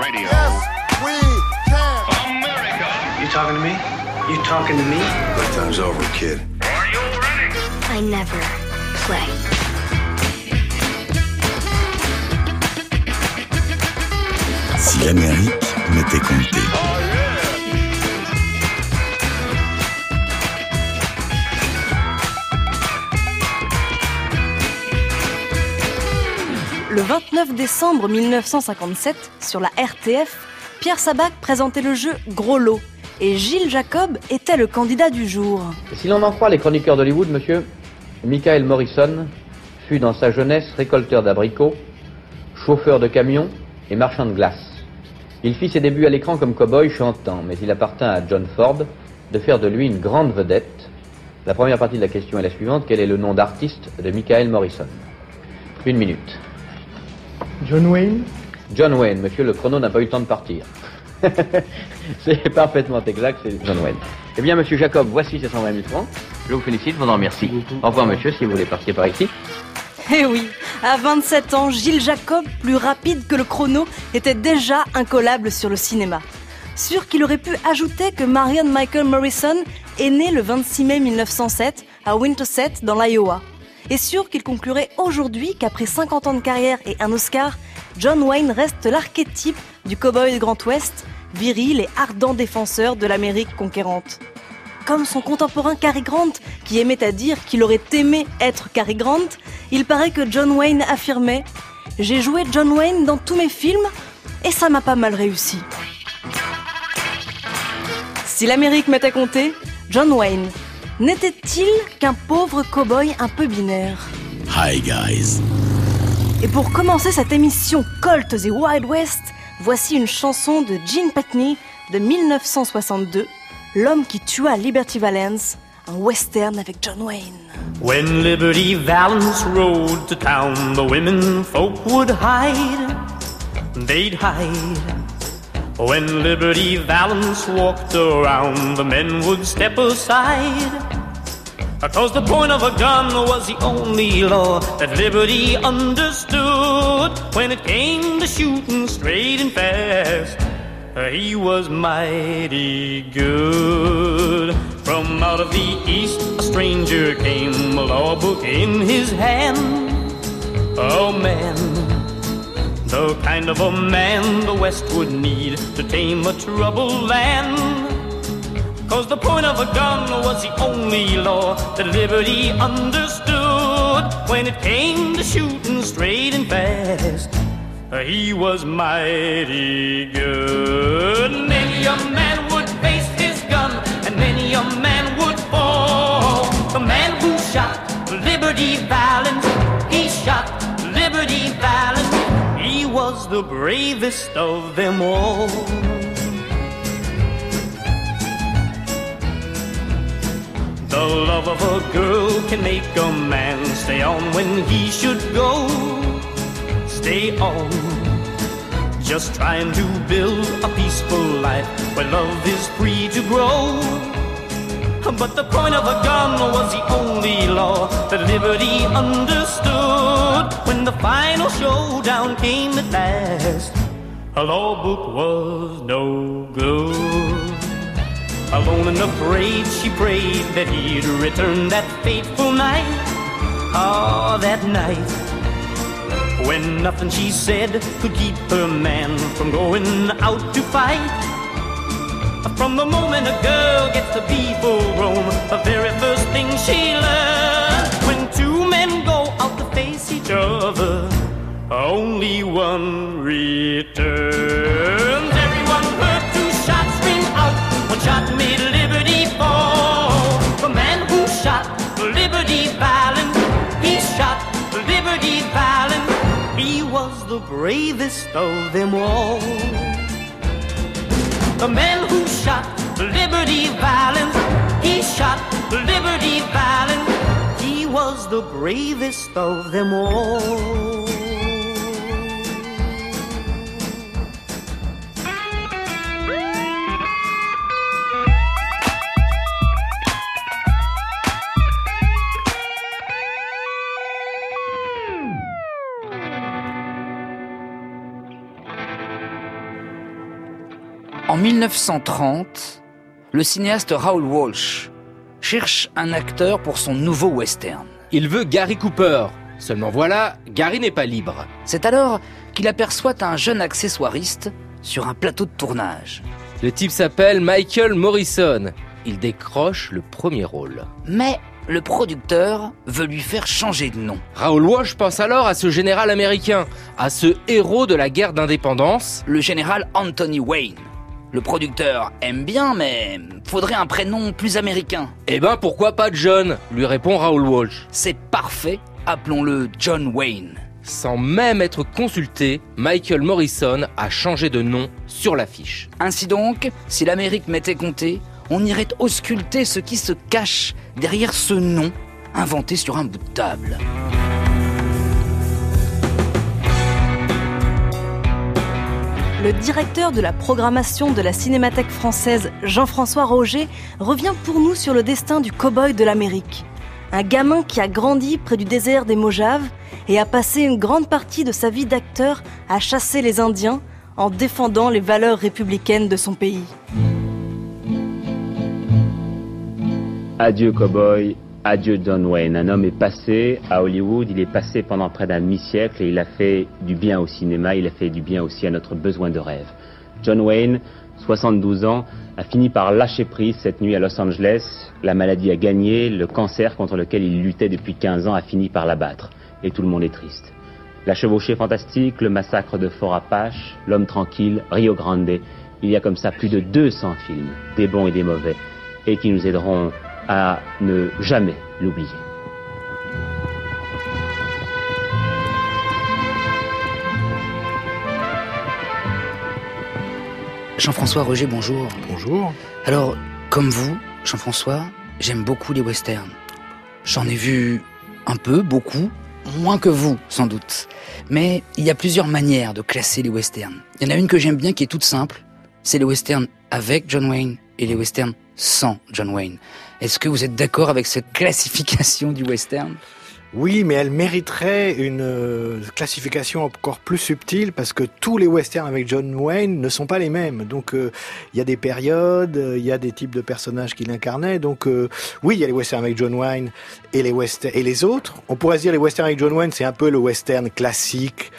Radio. Yes, we can. America. You talking to me? You talking to me? My time's over, kid. Are you ready? I never play. Si l'Amérique m'était comptée. Le 29 décembre 1957, sur la RTF, Pierre Sabac présentait le jeu Gros Lot et Gilles Jacob était le candidat du jour. Si l'on en croit les chroniqueurs d'Hollywood, monsieur, Michael Morrison fut dans sa jeunesse récolteur d'abricots, chauffeur de camion et marchand de glace. Il fit ses débuts à l'écran comme cow-boy chantant, mais il appartint à John Ford de faire de lui une grande vedette. La première partie de la question est la suivante: quel est le nom d'artiste de Michael Morrison? 1 minute. John Wayne. John Wayne, monsieur, le chrono n'a pas eu le temps de partir. C'est parfaitement exact, c'est John Wayne. Eh bien, monsieur Jacob, voici ces 120 000 francs. Je vous félicite, vous en remercie. Au revoir, monsieur, si vous voulez partir par ici. Eh oui, à 27 ans, Gilles Jacob, plus rapide que le chrono, était déjà incollable sur le cinéma. Sûr qu'il aurait pu ajouter que Marion Michael Morrison est né le 26 mai 1907 à Winterset, dans l'Iowa. Et sûr qu'il conclurait aujourd'hui qu'après 50 ans de carrière et un Oscar, John Wayne reste l'archétype du cow-boy du Grand Ouest, viril et ardent défenseur de l'Amérique conquérante. Comme son contemporain Cary Grant, qui aimait à dire qu'il aurait aimé être Cary Grant, il paraît que John Wayne affirmait « J'ai joué John Wayne dans tous mes films et ça m'a pas mal réussi ». Si l'Amérique m'était comptée, John Wayne n'était-il qu'un pauvre cow-boy un peu binaire? Hi guys. Et pour commencer cette émission Colt et Wild West, voici une chanson de Gene Pitney de 1962, L'homme qui tua Liberty Valance, un western avec John Wayne. When Liberty Valance rode to town, the women folk would hide, they'd hide. When Liberty Valance walked around, the men would step aside. 'Cause the point of a gun was the only law that Liberty understood. When it came to shooting straight and fast, he was mighty good. From out of the east a stranger came, a law book in his hand. Oh man, the kind of a man the West would need to tame a troubled land. 'Cause the point of a gun was the only law that Liberty understood. When it came to shooting straight and fast, he was mighty good. Many a man would face his gun, and many a man would fall. The man who shot Liberty Valance, he shot Liberty Valance. He was the bravest of them all. The love of a girl can make a man stay on when he should go. Stay on, just trying to build a peaceful life where love is free to grow. But the point of a gun was the only law that Liberty understood. When the final showdown came at last, a law book was no good. Alone and afraid, she prayed that he'd return that fateful night. Ah, that night, when nothing she said could keep her man from going out to fight. From the moment a girl gets to be full grown, the very first thing she learns, when two men go out to face each other, only one returns. Everyone heard two shots ring out. One shot made Liberty fall. The man who shot Liberty Valance, he shot Liberty Valance. He was the bravest of them all. The man who shot Liberty Valance, he shot Liberty Valance. He was the bravest of them all. En 1930, le cinéaste Raoul Walsh cherche un acteur pour son nouveau western. Il veut Gary Cooper. Seulement voilà, Gary n'est pas libre. C'est alors qu'il aperçoit un jeune accessoiriste sur un plateau de tournage. Le type s'appelle Michael Morrison. Il décroche le premier rôle. Mais le producteur veut lui faire changer de nom. Raoul Walsh pense alors à ce général américain, à ce héros de la guerre d'indépendance, le général Anthony Wayne. Le producteur aime bien, mais faudrait un prénom plus américain. Eh ben pourquoi pas John, lui répond Raoul Walsh. C'est parfait, appelons-le John Wayne. Sans même être consulté, Michael Morrison a changé de nom sur l'affiche. Ainsi donc, si l'Amérique m'était comptée, on irait ausculter ce qui se cache derrière ce nom inventé sur un bout de table. Le directeur de la programmation de la Cinémathèque française, Jean-François Roger, revient pour nous sur le destin du cow-boy de l'Amérique. Un gamin qui a grandi près du désert des Mojaves et a passé une grande partie de sa vie d'acteur à chasser les Indiens en défendant les valeurs républicaines de son pays. Adieu cow-boy, adieu John Wayne. Un homme est passé à Hollywood, il est passé pendant près d'un demi-siècle et il a fait du bien au cinéma, il a fait du bien aussi à notre besoin de rêve. John Wayne, 72 ans, a fini par lâcher prise cette nuit à Los Angeles. La maladie a gagné, le cancer contre lequel il luttait depuis 15 ans a fini par l'abattre. Et tout le monde est triste. La chevauchée fantastique, le massacre de Fort Apache, L'homme tranquille, Rio Grande. Il y a comme ça plus de 200 films, des bons et des mauvais, et qui nous aideront à ne jamais l'oublier. Jean-François Roger, bonjour. Bonjour. Alors, comme vous, Jean-François, j'aime beaucoup les westerns. J'en ai vu un peu, beaucoup, moins que vous, sans doute. Mais il y a plusieurs manières de classer les westerns. Il y en a une que j'aime bien qui est toute simple. C'est les westerns avec John Wayne et les westerns sans John Wayne. Est-ce que vous êtes d'accord avec cette classification du western ? Oui, mais elle mériterait une classification encore plus subtile parce que tous les westerns avec John Wayne ne sont pas les mêmes. Donc il y a des périodes, il y a des types de personnages qu'il incarnait. Donc oui, il y a les westerns avec John Wayne et les autres. On pourrait se dire les westerns avec John Wayne, c'est un peu le western classique,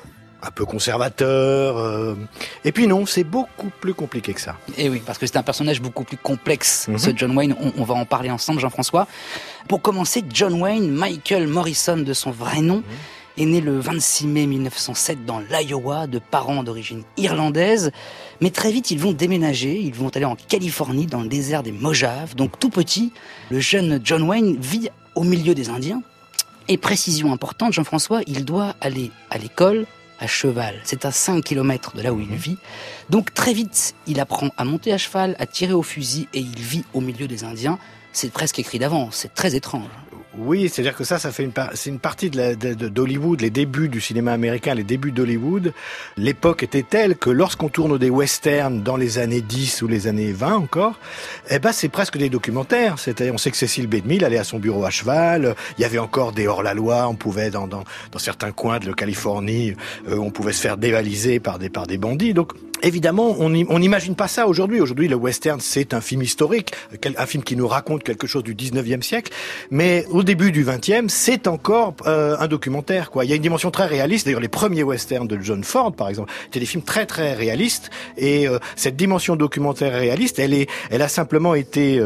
un peu conservateur. Et puis non, c'est beaucoup plus compliqué que ça. Et oui, parce que c'est un personnage beaucoup plus complexe, ce John Wayne. On va en parler ensemble, Jean-François. Pour commencer, John Wayne, Michael Morrison de son vrai nom, est né le 26 mai 1907 dans l'Iowa, de parents d'origine irlandaise. Mais très vite, ils vont déménager, ils vont aller en Californie, dans le désert des Mojaves. Donc tout petit, le jeune John Wayne vit au milieu des Indiens. Et précision importante, Jean-François, il doit aller à l'école à cheval. C'est à 5 km de là où il vit. Donc très vite, il apprend à monter à cheval, à tirer au fusil et il vit au milieu des Indiens. C'est presque écrit d'avance, c'est très étrange. Oui, c'est-à-dire que ça fait c'est une partie d'Hollywood, les débuts du cinéma américain, les débuts d'Hollywood. L'époque était telle que lorsqu'on tourne des westerns dans les années 10 ou les années 20 encore, eh ben c'est presque des documentaires. C'est-à-dire, on sait que Cecil B. DeMille allait à son bureau à cheval. Il y avait encore des hors-la-loi. On pouvait dans certains coins de la Californie, on pouvait se faire dévaliser par des bandits. Donc évidemment, on n'imagine pas ça aujourd'hui. Aujourd'hui, le western, c'est un film historique, un film qui nous raconte quelque chose du 19e siècle. Mais au début du 20e, c'est encore un documentaire, quoi. Il y a une dimension très réaliste. D'ailleurs, les premiers westerns de John Ford, par exemple, étaient des films très très réalistes. Et cette dimension documentaire réaliste, elle a simplement été,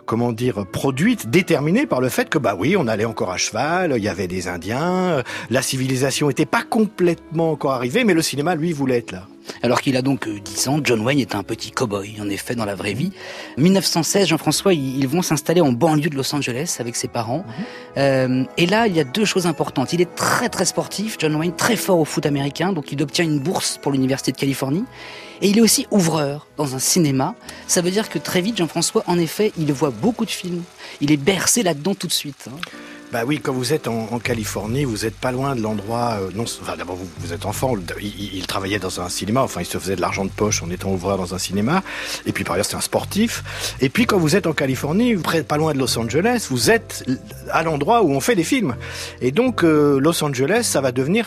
produite, déterminée par le fait que, bah oui, on allait encore à cheval, il y avait des Indiens, la civilisation était pas complètement encore arrivée, mais le cinéma, lui, voulait être là. Alors qu'il a donc 10 ans, John Wayne est un petit cow-boy, en effet, dans la vraie vie. 1916, Jean-François, ils vont s'installer en banlieue de Los Angeles avec ses parents. Et là, il y a deux choses importantes. Il est très très sportif, John Wayne, très fort au foot américain, donc il obtient une bourse pour l'Université de Californie. Et il est aussi ouvreur dans un cinéma. Ça veut dire que très vite, Jean-François, en effet, il voit beaucoup de films. Il est bercé là-dedans tout de suite. Bah oui, quand vous êtes en Californie, vous êtes pas loin de l'endroit. D'abord vous êtes enfant. Il travaillait dans un cinéma. Enfin, il se faisait de l'argent de poche en étant ouvreur dans un cinéma. Et puis par ailleurs, c'est un sportif. Et puis quand vous êtes en Californie, pas loin de Los Angeles, vous êtes à l'endroit où on fait des films. Et donc Los Angeles, ça va devenir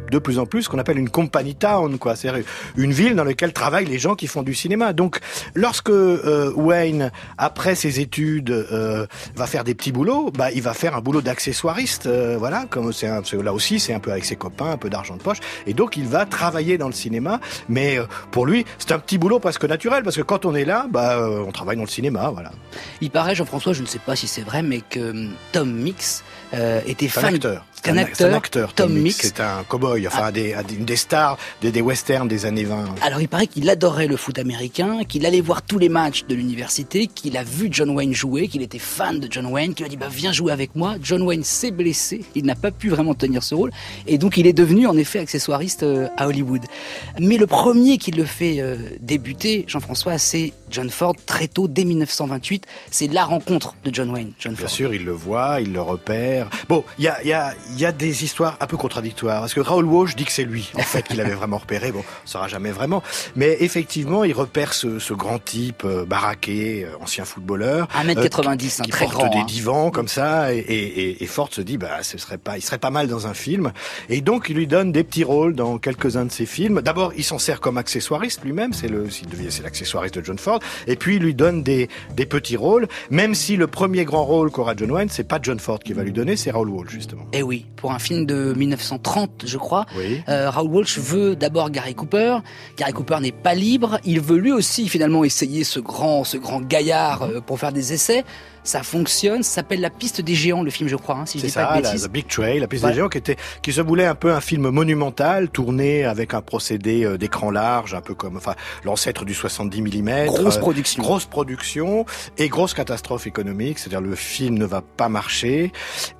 de plus en plus ce qu'on appelle une company town, quoi. C'est une ville dans laquelle travaillent les gens qui font du cinéma. Donc, lorsque Wayne, après ses études, va faire des petits boulots, bah, il va faire un boulot d'accessoiriste, voilà, comme là aussi, c'est un peu avec ses copains, un peu d'argent de poche, et donc il va travailler dans le cinéma, mais pour lui, c'est un petit boulot presque naturel, parce que quand on est là, bah, on travaille dans le cinéma, voilà. Il paraît, Jean-François, je ne sais pas si c'est vrai, mais que Tom Mix était fan... C'est un acteur, Tom Mix. C'est un cow-boy, enfin une des stars des westerns des années 20. Alors il paraît qu'il adorait le foot américain, qu'il allait voir tous les matchs de l'université, qu'il a vu John Wayne jouer, qu'il était fan de John Wayne, qu'il a dit bah viens jouer avec moi. John Wayne s'est blessé, il n'a pas pu vraiment tenir ce rôle, et donc il est devenu en effet accessoiriste à Hollywood. Mais le premier qui le fait débuter, Jean-François, c'est John Ford, très tôt, dès 1928. C'est la rencontre de John Wayne, John Ford. Bien sûr, il le voit, il le repère. Bon, il y a des histoires un peu contradictoires, parce que Raoul Walsh dit que c'est lui, en fait, qu'il avait vraiment repéré. Bon, ça sera jamais vraiment. Mais effectivement, il repère ce grand type baraqué, ancien footballeur. 1m90, qui très porte grand. des divans comme ça, et Ford se dit, bah, il serait pas mal dans un film. Et donc, il lui donne des petits rôles dans quelques-uns de ses films. D'abord, il s'en sert comme accessoiriste lui-même, c'est l'accessoiriste de John Ford. Et puis, il lui donne des petits rôles, même si le premier grand rôle qu'aura John Wayne, c'est pas John Ford qui va lui donner, c'est Raoul Walsh, justement. Eh oui, pour un film de 1930, je crois. Oui. Raoul Walsh veut d'abord Gary Cooper. Gary Cooper n'est pas libre. Il veut lui aussi finalement essayer ce grand gaillard pour faire des essais. Ça fonctionne, ça s'appelle La Piste des Géants, le film, je crois, si je dis pas de bêtises. The Big Trail, La Piste des Géants, qui se voulait un peu un film monumental, tourné avec un procédé d'écran large, un peu comme, l'ancêtre du 70 mm. Grosse production et grosse catastrophe économique, c'est-à-dire le film ne va pas marcher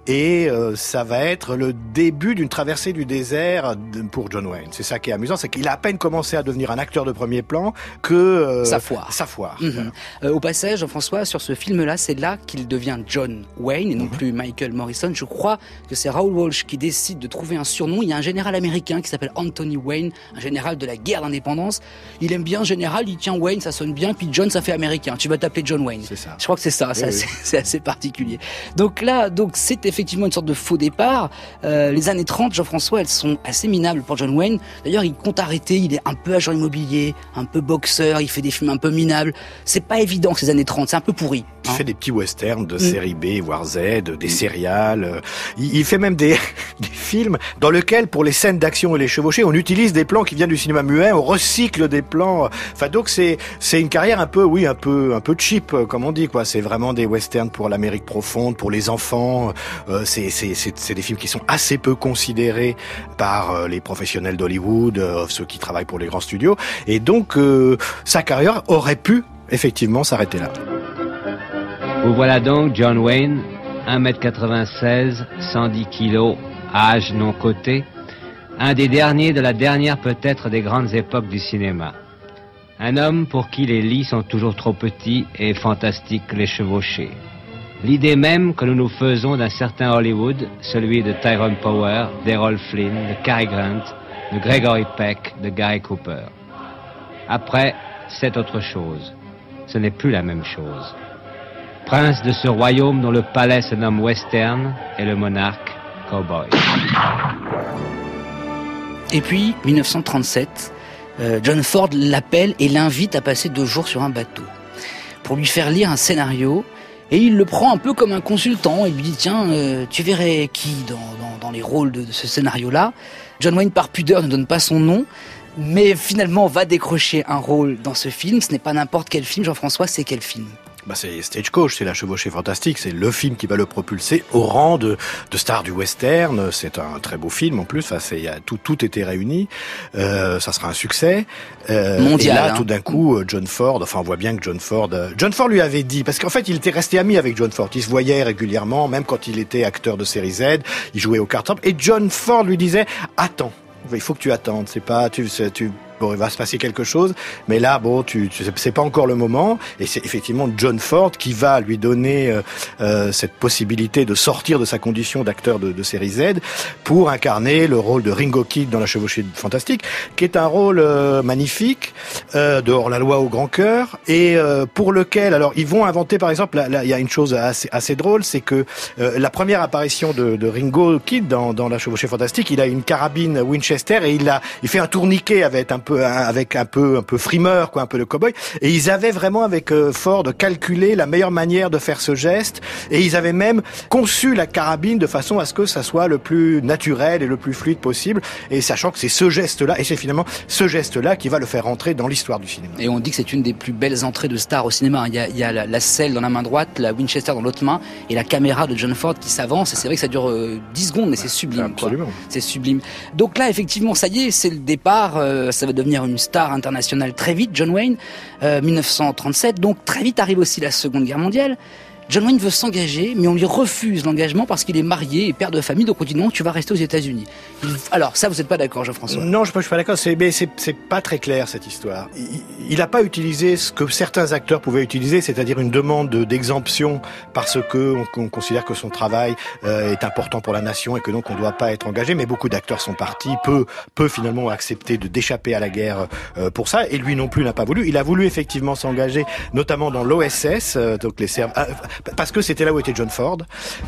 et ça va être le début d'une traversée du désert pour John Wayne. C'est ça qui est amusant, c'est qu'il a à peine commencé à devenir un acteur de premier plan que ça foire. Voilà. Au passage, Jean-François, sur ce film-là, c'est là qu'il devient John Wayne et non plus Michael Morrison. Je crois que c'est Raoul Walsh qui décide de trouver un surnom. Il y a un général américain qui s'appelle Anthony Wayne, un général de la guerre d'indépendance. Il aime bien général, il tient Wayne, ça sonne bien, puis John, ça fait américain. Tu vas t'appeler John Wayne. C'est ça. Je crois que c'est ça. Oui. C'est assez particulier. Donc là, c'est effectivement une sorte de faux départ. Les années 30, Jean-François, elles sont assez minables pour John Wayne. D'ailleurs, il compte arrêter. Il est un peu agent immobilier, un peu boxeur. Il fait des films un peu minables. C'est pas évident ces années 30. C'est un peu pourri. Il fait des petits westerns de série B, voire Z, des céréales. Il fait même des films dans lesquels, pour les scènes d'action et les chevauchées, on utilise des plans qui viennent du cinéma muet, on recycle des plans. Enfin, donc c'est une carrière un peu cheap, comme on dit, quoi. C'est vraiment des westerns pour l'Amérique profonde, pour les enfants. C'est des films qui sont assez peu considérés par les professionnels d'Hollywood, ceux qui travaillent pour les grands studios. Et donc, sa carrière aurait pu effectivement s'arrêter là. Vous voilà donc John Wayne, 1m96, 110 kilos, âge non coté, un des derniers de la dernière peut-être des grandes époques du cinéma. Un homme pour qui les lits sont toujours trop petits et fantastiques les chevauchés. L'idée même que nous nous faisons d'un certain Hollywood, celui de Tyrone Power, d'Errol Flynn, de Cary Grant, de Gregory Peck, de Gary Cooper. Après, c'est autre chose. Ce n'est plus la même chose. Prince de ce royaume dont le palais se nomme Western et le monarque Cowboy. Et puis, 1937, John Ford l'appelle et l'invite à passer 2 jours sur un bateau pour lui faire lire un scénario. Et il le prend un peu comme un consultant. Il lui dit, tiens, tu verrais qui dans les rôles de ce scénario-là. John Wayne, par pudeur, ne donne pas son nom, mais finalement va décrocher un rôle dans ce film. Ce n'est pas n'importe quel film, Jean-François, c'est quel film ? C'est Stagecoach, c'est La Chevauchée Fantastique, c'est le film qui va le propulser au rang de star du western. C'est un très beau film en plus, tout était réuni. Ça sera un succès. Mondial. Et là, tout d'un coup, John Ford, on voit bien que John Ford lui avait dit, parce qu'en fait, il était resté ami avec John Ford. Il se voyait régulièrement, même quand il était acteur de série Z, il jouait au carton. Et John Ford lui disait, attends. Il faut que tu attendes, bon, il va se passer quelque chose, mais là, bon, c'est pas encore le moment, et c'est effectivement John Ford qui va lui donner cette possibilité de sortir de sa condition d'acteur de série Z pour incarner le rôle de Ringo Kid dans La Chevauchée Fantastique, qui est un rôle magnifique, de hors-la-loi au grand cœur, et pour lequel, alors, ils vont inventer, par exemple, là, il y a une chose assez drôle, c'est que la première apparition de Ringo Kid dans La Chevauchée Fantastique, il a une carabine Winchester et il fait un tourniquet avec un peu frimeur, quoi, un peu de cow-boy. Et ils avaient vraiment avec Ford calculé la meilleure manière de faire ce geste, et ils avaient même conçu la carabine de façon à ce que ça soit le plus naturel et le plus fluide possible. Et sachant que c'est ce geste-là, et c'est finalement ce geste-là qui va le faire entrer dans l'histoire du cinéma. Et on dit que c'est une des plus belles entrées de stars au cinéma. Il y a la selle dans la main droite, la Winchester dans l'autre main, et la caméra de John Ford qui s'avance. Et c'est vrai que ça dure 10 secondes, mais c'est sublime. Absolument. Quoi. C'est sublime. Donc là, effectivement, ça y est, c'est le départ. Ça va devenir une star internationale très vite, John Wayne. 1937. Donc très vite arrive aussi la Seconde Guerre mondiale. John Wayne veut s'engager, mais on lui refuse l'engagement parce qu'il est marié et père de famille, donc on dit non, tu vas rester aux États-Unis. Alors ça, vous n'êtes pas d'accord, Jean-François? Non, je suis pas d'accord. C'est pas très clair cette histoire. Il n'a pas utilisé ce que certains acteurs pouvaient utiliser, c'est-à-dire une demande d'exemption parce que on considère que son travail est important pour la nation et que donc on ne doit pas être engagé. Mais beaucoup d'acteurs sont partis, peu finalement accepter d'échapper à la guerre pour ça. Et lui non plus n'a pas voulu. Il a voulu effectivement s'engager, notamment dans l'OSS, donc parce que c'était là où était John Ford,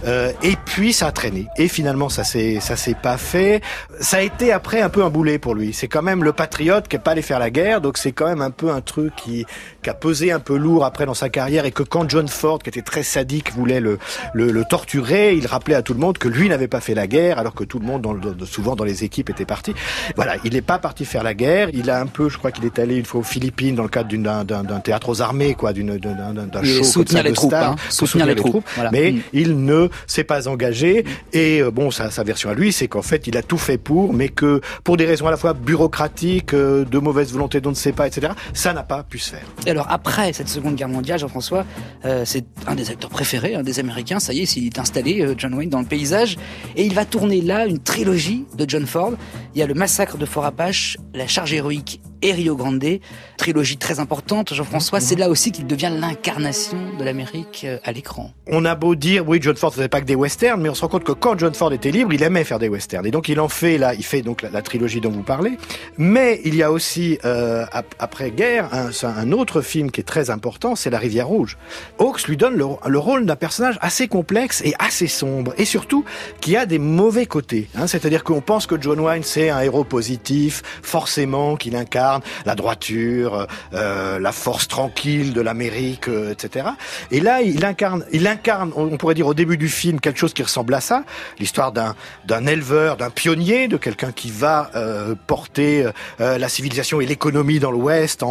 et puis ça a traîné, et finalement ça s'est pas fait. Ça a été après un peu un boulet pour lui. C'est quand même le patriote qui est pas allé faire la guerre, donc c'est quand même un peu un truc qui a pesé un peu lourd après dans sa carrière, et que quand John Ford, qui était très sadique, voulait le torturer, il rappelait à tout le monde que lui n'avait pas fait la guerre, alors que tout le monde souvent dans les équipes était parti. Voilà, il n'est pas parti faire la guerre. Il a un peu, je crois qu'il est allé une fois aux Philippines dans le cadre d'un théâtre aux armées, quoi, d'un show soutenir les troupes, soutenir les troupes, voilà. Mais il ne s'est pas engagé, et bon, sa version à lui, c'est qu'en fait il a tout fait mais que pour des raisons à la fois bureaucratiques, de mauvaise volonté dont on ne sait pas, etc., ça n'a pas pu se faire. Et alors après cette Seconde Guerre mondiale, Jean-François, c'est un des acteurs préférés des Américains, ça y est, il est installé, John Wayne, dans le paysage, et il va tourner là une trilogie de John Ford. Il y a le Massacre de Fort Apache, La Charge héroïque et Rio Grande, trilogie très importante, Jean-François. C'est là aussi qu'il devient l'incarnation de l'Amérique à l'écran. On a beau dire, oui, John Ford faisait pas que des westerns, mais on se rend compte que quand John Ford était libre, il aimait faire des westerns. Et donc il fait donc la trilogie dont vous parlez. Mais il y a aussi, après-guerre, un autre film qui est très important, c'est La Rivière Rouge. Hawks lui donne le rôle d'un personnage assez complexe et assez sombre, et surtout qui a des mauvais côtés. C'est-à-dire qu'on pense que John Wayne, c'est un héros positif, forcément, qu'il incarne la droiture, la force tranquille de l'Amérique, etc. Et là, il incarne, on pourrait dire au début du film, quelque chose qui ressemble à ça, l'histoire d'un éleveur, d'un pionnier, de quelqu'un qui va porter la civilisation et l'économie dans l'Ouest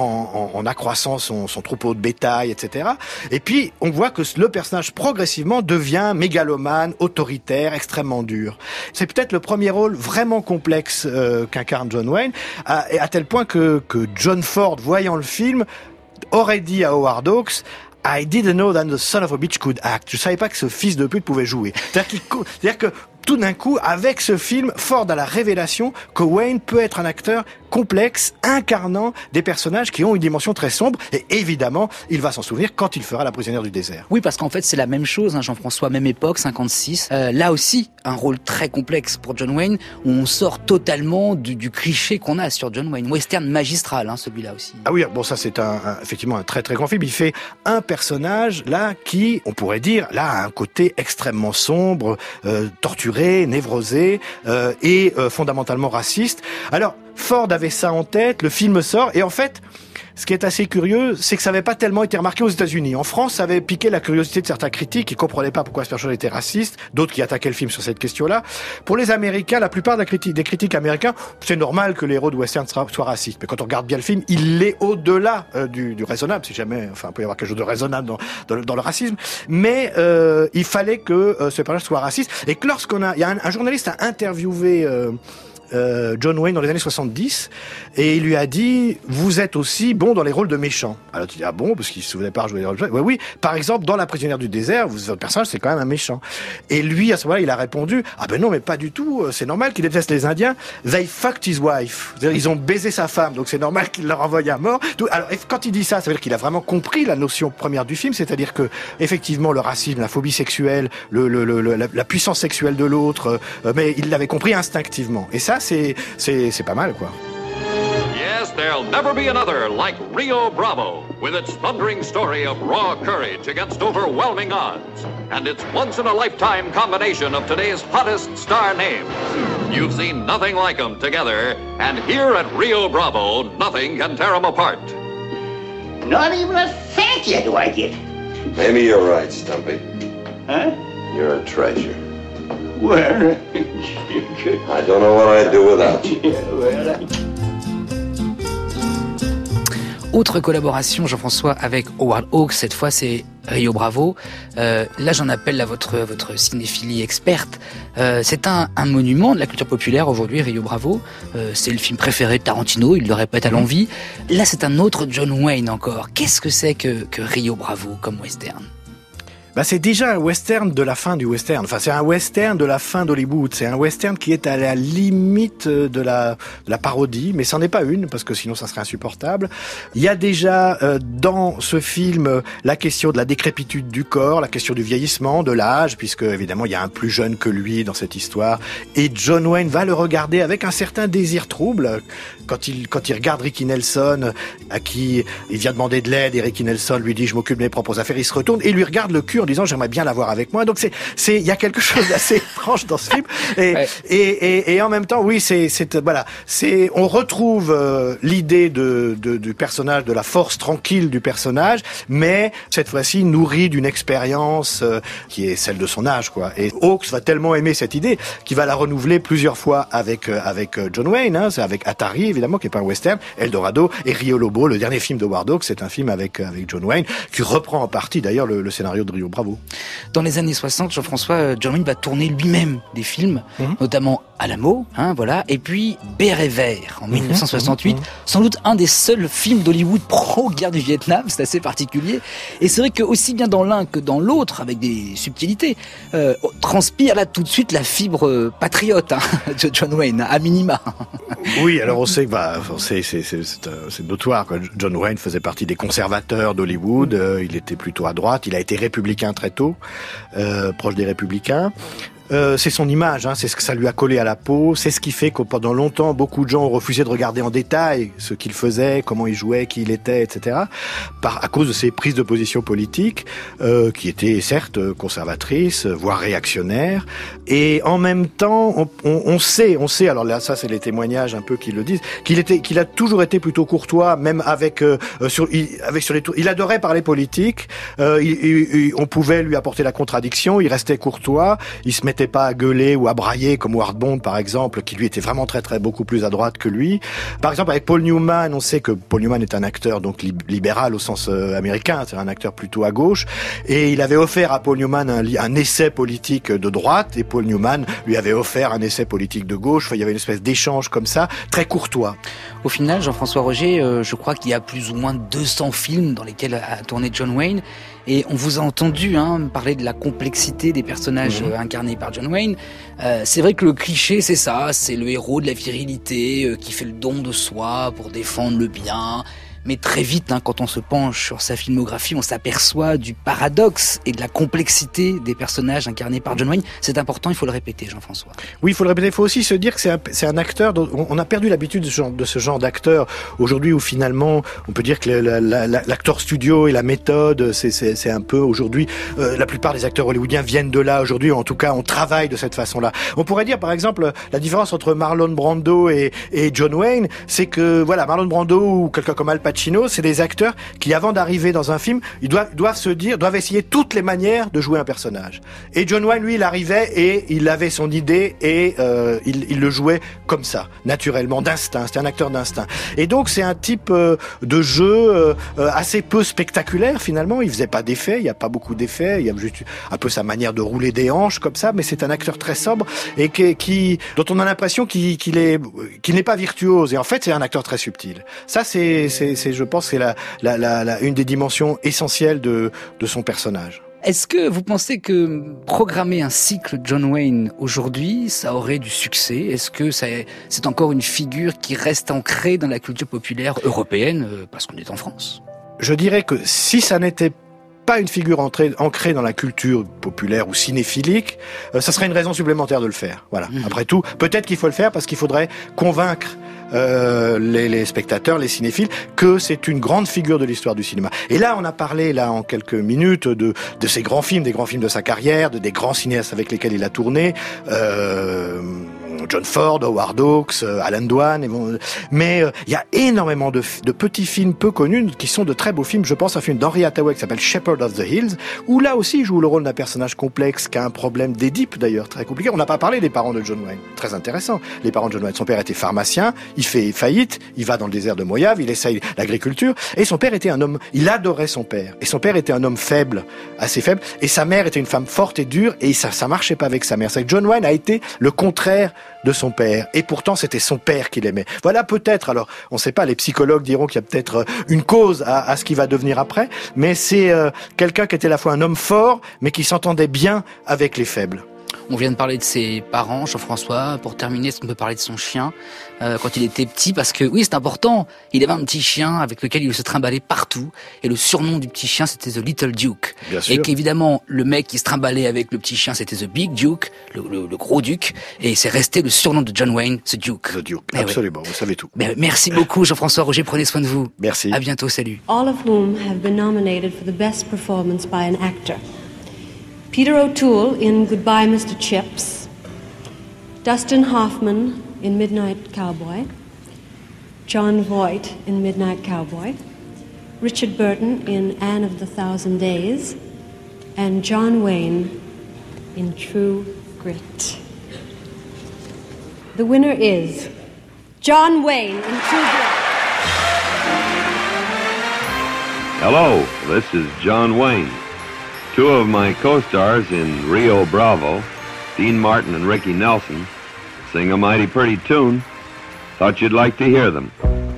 en accroissant son troupeau de bétail, etc. Et puis, on voit que le personnage progressivement devient mégalomane, autoritaire, extrêmement dur. C'est peut-être le premier rôle vraiment complexe qu'incarne John Wayne, à tel point que John Ford, voyant le film, aurait dit à Howard Hawks: I didn't know that the son of a bitch could act. Je savais pas que ce fils de pute pouvait jouer. C'est-à-dire que tout d'un coup, avec ce film, Ford a la révélation que Wayne peut être un acteur complexe, incarnant des personnages qui ont une dimension très sombre, et évidemment, il va s'en souvenir quand il fera La Prisonnière du désert. Oui, parce qu'en fait, c'est la même chose, Jean-François, même époque, 56. Là aussi, un rôle très complexe pour John Wayne, où on sort totalement du cliché qu'on a sur John Wayne. Western magistral, celui-là aussi. Ah oui, bon, ça c'est effectivement un très très grand film. Il fait un personnage, là, qui, on pourrait dire, là, a un côté extrêmement sombre, torturé, névrosé, et fondamentalement raciste. Alors, Ford avait ça en tête, le film sort, et en fait, ce qui est assez curieux, c'est que ça n'avait pas tellement été remarqué aux États-Unis. En France, ça avait piqué la curiosité de certains critiques qui comprenaient pas pourquoi ce personnage était raciste, d'autres qui attaquaient le film sur cette question-là. Pour les Américains, la plupart des critiques américains, c'est normal que les héros de western soient racistes. Mais quand on regarde bien le film, il l'est au-delà du raisonnable, si jamais, enfin, il peut y avoir quelque chose de raisonnable dans le racisme. Mais il fallait que ce personnage soit raciste. Et que il y a un journaliste a interviewé John Wayne dans les années 70 et il lui a dit vous êtes aussi bon dans les rôles de méchants. Alors tu dis ah bon, parce qu'il se souvenait pas jouer les rôles de méchants. Oui, par exemple dans La prisonnière du désert, votre personnage c'est quand même un méchant. Et lui à ce moment-là il a répondu ah ben non mais pas du tout, c'est normal qu'il déteste les Indiens. They fucked his wife. C'est-à-dire, ils ont baisé sa femme, donc c'est normal qu'il leur envoie à mort. Alors quand il dit ça, ça veut dire qu'il a vraiment compris la notion première du film, c'est-à-dire que effectivement le racisme, la phobie sexuelle, la puissance sexuelle de l'autre, mais il l'avait compris instinctivement. Et ça c'est pas mal quoi. Yes, there'll never be another like Rio Bravo, with its thundering story of raw courage against overwhelming odds, and its once-in-a-lifetime combination of today's hottest star names. You've seen nothing like them together, and here at Rio Bravo, nothing can tear them apart. Not even a thank you do I get. Maybe you're right, Stumpy. Huh? You're a treasure. Well, I don't know what I'd do without you. Autre collaboration, Jean-François, avec Howard Hawks, cette fois c'est Rio Bravo. Là j'en appelle à votre cinéphilie experte. C'est un monument de la culture populaire aujourd'hui, Rio Bravo. C'est le film préféré de Tarantino, il le répète à l'envi. Là c'est un autre John Wayne encore. Qu'est-ce que c'est que Rio Bravo comme western ? Bah c'est déjà un western de la fin du western. Enfin, c'est un western de la fin d'Hollywood. C'est un western qui est à la limite de la parodie, mais c'en est pas une, parce que sinon ça serait insupportable. Il y a déjà dans ce film la question de la décrépitude du corps, la question du vieillissement, de l'âge, puisque évidemment il y a un plus jeune que lui dans cette histoire. Et John Wayne va le regarder avec un certain désir trouble. Quand il regarde Ricky Nelson, à qui il vient demander de l'aide, et Ricky Nelson lui dit je m'occupe de mes propres affaires, il se retourne et lui regarde le cul en disant j'aimerais bien l'avoir avec moi. Donc il y a quelque chose d'assez étrange dans ce film et en même temps oui on retrouve l'idée du personnage, de la force tranquille du personnage, mais cette fois-ci nourri d'une expérience qui est celle de son âge quoi. Et Hawks va tellement aimer cette idée qu'il va la renouveler plusieurs fois avec John Wayne, hein, c'est avec Atari évidemment qui est pas un western, Eldorado et Rio Lobo, le dernier film de Howard Hawks, c'est un film avec John Wayne qui reprend en partie d'ailleurs le scénario de Rio Bravo. Dans les années 60, Jean-François, John Wayne va tourner lui-même des films, notamment Alamo, voilà, et puis Béret Vert en 1968, sans doute un des seuls films d'Hollywood pro-guerre du Vietnam, c'est assez particulier. Et c'est vrai que aussi bien dans l'un que dans l'autre, avec des subtilités, transpire là tout de suite la fibre patriote de John Wayne, à minima. Oui, alors on sait que c'est notoire quoi. John Wayne faisait partie des conservateurs d'Hollywood, il était plutôt à droite, il a été républicain très tôt, proche des républicains. C'est son image, c'est ce que ça lui a collé à la peau, c'est ce qui fait que pendant longtemps, beaucoup de gens ont refusé de regarder en détail ce qu'il faisait, comment il jouait, qui il était, etc. À cause de ses prises de position politiques, qui étaient certes conservatrices, voire réactionnaires. Et en même temps, on sait, alors là, ça c'est les témoignages un peu qui le disent, qu'il a toujours été plutôt courtois, même sur les tours. Il adorait parler politique, on pouvait lui apporter la contradiction, il restait courtois, il se mettait pas à gueuler ou à brailler comme Ward Bond par exemple, qui lui était vraiment très très beaucoup plus à droite que lui. Par exemple avec Paul Newman, on sait que Paul Newman est un acteur donc libéral au sens américain, c'est un acteur plutôt à gauche, et il avait offert à Paul Newman un essai politique de droite, et Paul Newman lui avait offert un essai politique de gauche. Enfin, il y avait une espèce d'échange comme ça, très courtois. Au final, Jean-François Roger, je crois qu'il y a plus ou moins 200 films dans lesquels a tourné John Wayne. Et on vous a entendu parler de la complexité des personnages incarnés par John Wayne. C'est vrai que le cliché, c'est ça, c'est le héros de la virilité qui fait le don de soi pour défendre le bien. Mais très vite, quand on se penche sur sa filmographie, on s'aperçoit du paradoxe et de la complexité des personnages incarnés par John Wayne. C'est important, il faut le répéter, Jean-François. Oui, il faut le répéter. Il faut aussi se dire que c'est un acteur dont on a perdu l'habitude de ce genre d'acteur aujourd'hui, où finalement on peut dire que l'acteur studio et la méthode, c'est un peu aujourd'hui, la plupart des acteurs hollywoodiens viennent de là aujourd'hui, en tout cas on travaille de cette façon-là. On pourrait dire par exemple la différence entre Marlon Brando et John Wayne, c'est que voilà, Marlon Brando ou quelqu'un comme Al Pacino Pacino, c'est des acteurs qui, avant d'arriver dans un film, ils doivent essayer toutes les manières de jouer un personnage. Et John Wayne, lui, il arrivait et il avait son idée et il le jouait comme ça, naturellement, d'instinct. C'était un acteur d'instinct. Et donc, c'est un type de jeu assez peu spectaculaire, finalement. Il faisait pas d'effets, il y a pas beaucoup d'effets, il y a juste un peu sa manière de rouler des hanches comme ça, mais c'est un acteur très sobre et dont on a l'impression qu'il n'est pas virtuose. Et en fait, c'est un acteur très subtil. Ça, c'est je pense, c'est une des dimensions essentielles de son personnage. Est-ce que vous pensez que programmer un cycle John Wayne aujourd'hui, ça aurait du succès? Est-ce que c'est encore une figure qui reste ancrée dans la culture populaire européenne, parce qu'on est en France? Je dirais que si ça n'était pas une figure ancrée dans la culture populaire ou cinéphilique, ça serait une raison supplémentaire de le faire. Voilà. Après tout, peut-être qu'il faut le faire parce qu'il faudrait convaincre les spectateurs, les cinéphiles, que c'est une grande figure de l'histoire du cinéma. Et là, on a parlé en quelques minutes de ces grands films, des grands films de sa carrière, des grands cinéastes avec lesquels il a tourné. John Ford, Howard Hawks, Alan Dwan, mais il y a énormément de petits films peu connus qui sont de très beaux films. Je pense à un film d'Henry Hathaway qui s'appelle Shepherd of the Hills, où là aussi il joue le rôle d'un personnage complexe qui a un problème d'Édipe d'ailleurs très compliqué. On n'a pas parlé des parents de John Wayne, très intéressant. Les parents de John Wayne, son père était pharmacien, il fait faillite, il va dans le désert de Mojave, il essaye l'agriculture, et son père était un homme, il adorait son père, et son père était un homme faible, assez faible, et sa mère était une femme forte et dure, et ça marchait pas avec sa mère. C'est que John Wayne a été le contraire de son père. Et pourtant, c'était son père qu'il aimait. Voilà, peut-être, alors, on sait pas, les psychologues diront qu'il y a peut-être une cause à ce qui va devenir après, mais c'est quelqu'un qui était à la fois un homme fort, mais qui s'entendait bien avec les faibles. On vient de parler de ses parents, Jean-François. Pour terminer, est-ce qu'on peut parler de son chien quand il était petit? Parce que oui, c'est important. Il avait un petit chien avec lequel il se trimballait partout. Et le surnom du petit chien, c'était The Little Duke. Bien sûr. Et qu'évidemment, le mec qui se trimballait avec le petit chien, c'était The Big Duke, le gros duc. Et c'est resté le surnom de John Wayne, The Duke. The Duke, absolument, vous savez tout. Merci beaucoup, Jean-François Roger. Prenez soin de vous. Merci. À bientôt, salut. All of whom have been nominated for the best performance by an actor. Peter O'Toole in Goodbye, Mr. Chips, Dustin Hoffman in Midnight Cowboy, John Voight in Midnight Cowboy, Richard Burton in Anne of the Thousand Days, and John Wayne in True Grit. The winner is John Wayne in True Grit. Hello, this is John Wayne. Two of my co-stars in Rio Bravo, Dean Martin and Ricky Nelson, sing a mighty pretty tune. Thought you'd like to hear them.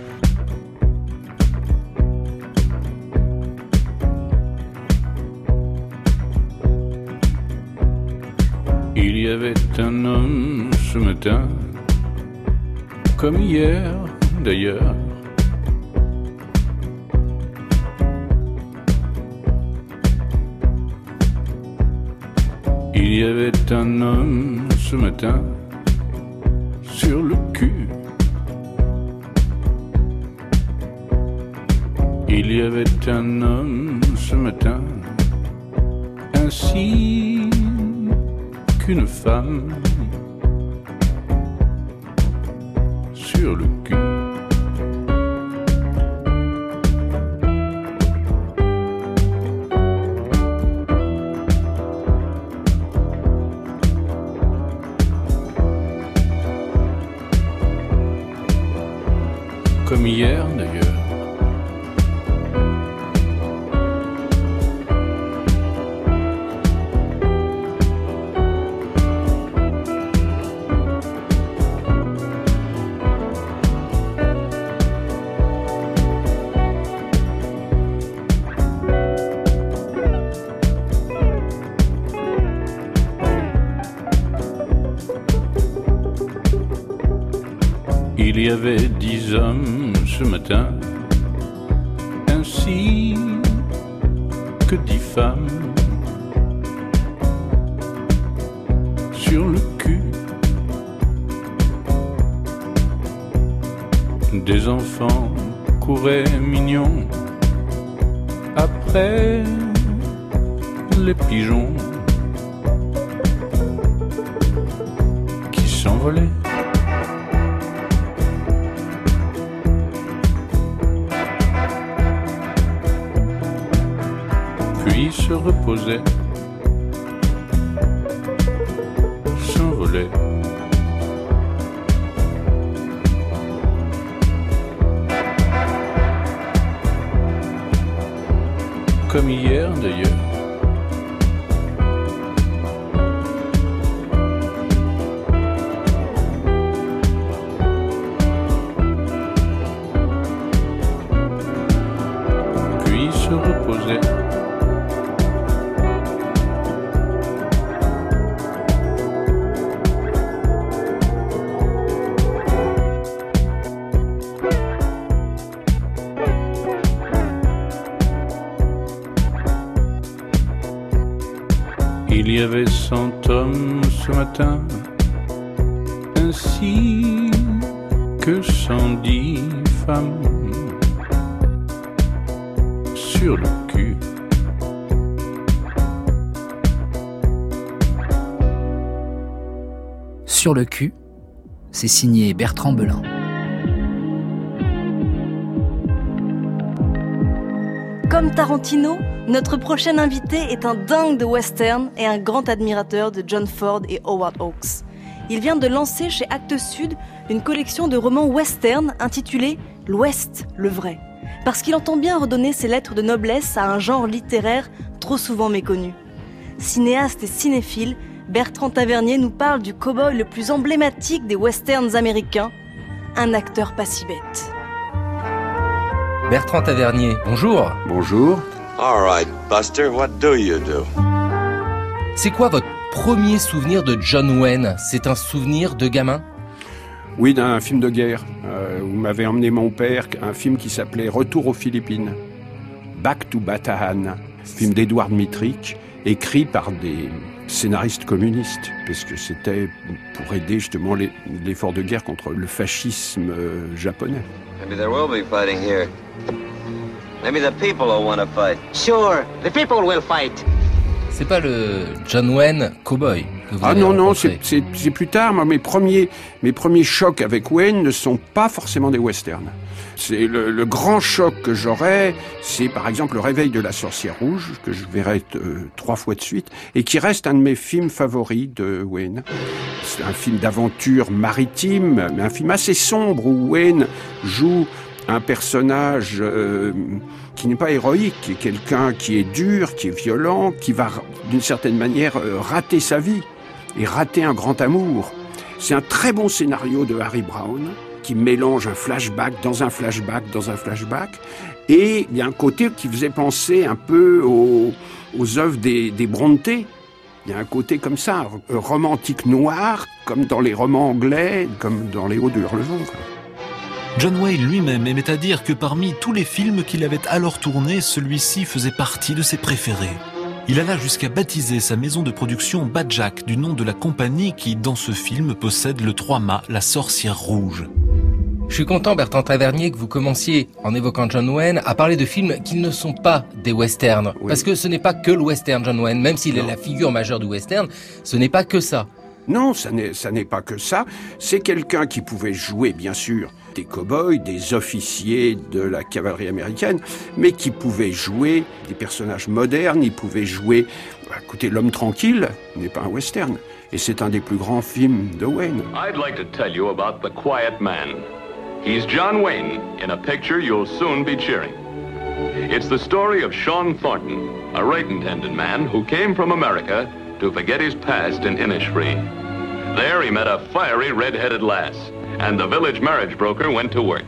Il y avait un homme ce matin, comme hier d'ailleurs. Il y avait un homme ce matin sur le cul. Il y avait un homme ce matin ainsi qu'une femme sur le cul. Comme hier d'ailleurs. Il y avait 10 hommes ce matin, ainsi que 10 femmes sur le cul. Des enfants couraient mignons après les pigeons qui s'envolaient. se reposait, s'envolait. Comme hier d'ailleurs. Puis se reposait. Il y avait 100 hommes ce matin, ainsi que 110 femmes sur le cul. Sur le cul, c'est signé Bertrand Belin. Comme Tarantino, notre prochain invité est un dingue de western et un grand admirateur de John Ford et Howard Hawks. Il vient de lancer chez Actes Sud une collection de romans western intitulée « L'Ouest, le vrai », parce qu'il entend bien redonner ses lettres de noblesse à un genre littéraire trop souvent méconnu. Cinéaste et cinéphile, Bertrand Tavernier nous parle du cow-boy le plus emblématique des westerns américains, un acteur pas si bête. Bertrand Tavernier, bonjour. Bonjour. All right, Buster, what do you do? C'est quoi votre premier souvenir de John Wayne? C'est un souvenir de gamin? Oui, d'un film de guerre où m'avait emmené mon père, un film qui s'appelait Retour aux Philippines. Back to Batahan, film d'Edouard Dmytryk, écrit par des scénaristes communistes, parce que c'était pour aider justement l'effort de guerre contre le fascisme japonais. Maybe there will be fighting here. Maybe the people will want to fight. Sure, the people will fight. C'est pas le John Wayne cowboy que vous avez rencontré. C'est plus tard. Moi, mes premiers chocs avec Wayne ne sont pas forcément des westerns. C'est le grand choc que j'aurais, c'est par exemple Le Réveil de la sorcière rouge, que je verrai 3 fois de suite, et qui reste un de mes films favoris de Wayne. C'est un film d'aventure maritime, mais un film assez sombre où Wayne joue un personnage qui n'est pas héroïque, qui est quelqu'un qui est dur, qui est violent, qui va d'une certaine manière rater sa vie et rater un grand amour. C'est un très bon scénario de Harry Brown qui mélange un flashback dans un flashback dans un flashback, et il y a un côté qui faisait penser un peu aux œuvres des Brontë. Il y a un côté comme ça, romantique noir, comme dans les romans anglais, comme dans Les Hauts de Hurlevent. John Wayne lui-même aimait à dire que parmi tous les films qu'il avait alors tournés, celui-ci faisait partie de ses préférés. Il alla jusqu'à baptiser sa maison de production Badjack, du nom de la compagnie qui, dans ce film, possède le 3-mât, la sorcière rouge. Je suis content, Bertrand Tavernier, que vous commenciez, en évoquant John Wayne, à parler de films qui ne sont pas des westerns. Oui. Parce que ce n'est pas que le western, John Wayne. Même s'il est la figure majeure du western, ce n'est pas que ça. Non, ça n'est pas que ça. C'est quelqu'un qui pouvait jouer, bien sûr, des cow-boys, des officiers de la cavalerie américaine, mais qui pouvait jouer des personnages modernes, il pouvait jouer... Écoutez, L'Homme tranquille n'est pas un western, et c'est un des plus grands films de Wayne. I'd like to tell you about The Quiet Man. He's John Wayne in a picture you'll soon be cheering. It's the story of Sean Thornton, a right-intended man who came from America to forget his past in Innisfree. There he met a fiery red-headed lass, and the village marriage broker went to work.